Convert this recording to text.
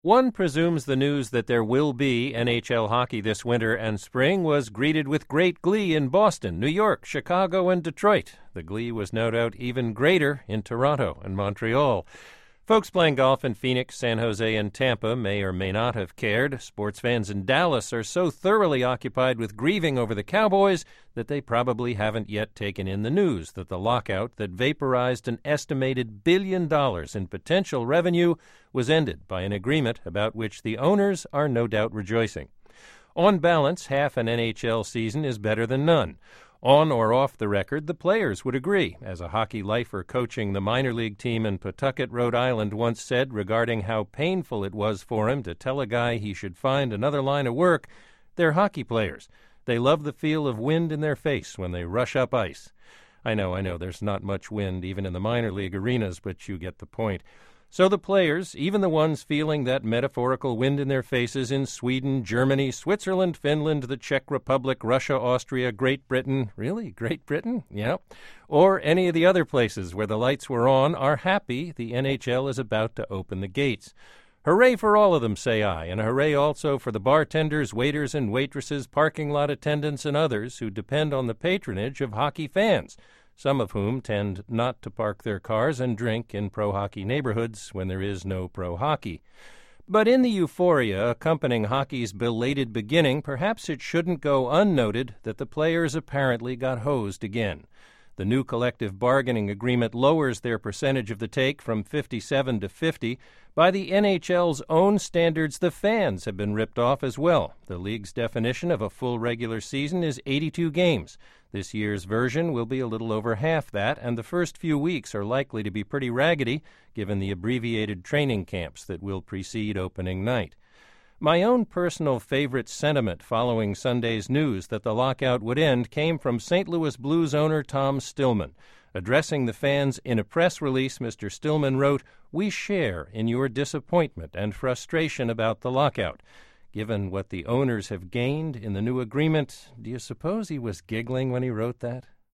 One presumes the news that there will be NHL hockey this winter and spring was greeted with great glee in Boston, New York, Chicago, and Detroit. The glee was no doubt even greater in Toronto and Montreal. Folks playing golf in Phoenix, San Jose, and Tampa may or may not have cared. Sports fans in Dallas are so thoroughly occupied with grieving over the Cowboys that they probably haven't yet taken in the news that the lockout that vaporized an estimated $1 billion in potential revenue was ended by an agreement about which the owners are no doubt rejoicing. On balance, half an NHL season is better than none. On or off the record, the players would agree, as a hockey lifer coaching the minor league team in Pawtucket, Rhode Island once said regarding how painful it was for him to tell a guy he should find another line of work. They're hockey players. They love the feel of wind in their face when they rush up ice. I know, there's not much wind even in the minor league arenas, but you get the point. So the players, even the ones feeling that metaphorical wind in their faces in Sweden, Germany, Switzerland, Finland, the Czech Republic, Russia, Austria, Great Britain, really, Great Britain? Yeah. Or any of the other places where the lights were on, are happy the NHL is about to open the gates. Hooray for all of them, say I, and hooray also for the bartenders, waiters and waitresses, parking lot attendants, and others who depend on the patronage of hockey fans, some of whom tend not to park their cars and drink in pro-hockey neighborhoods when there is no pro-hockey. But in the euphoria accompanying hockey's belated beginning, perhaps it shouldn't go unnoted that the players apparently got hosed again. The new collective bargaining agreement lowers their percentage of the take from 57 to 50. By the NHL's own standards, the fans have been ripped off as well. The league's definition of a full regular season is 82 games. This year's version will be a little over half that, and the first few weeks are likely to be pretty raggedy, given the abbreviated training camps that will precede opening night. My own personal favorite sentiment following Sunday's news that the lockout would end came from St. Louis Blues owner Tom Stillman. Addressing the fans in a press release, Mr. Stillman wrote, "We share in your disappointment and frustration about the lockout. Given what the owners have gained in the new agreement, do you suppose he was giggling when he wrote that?"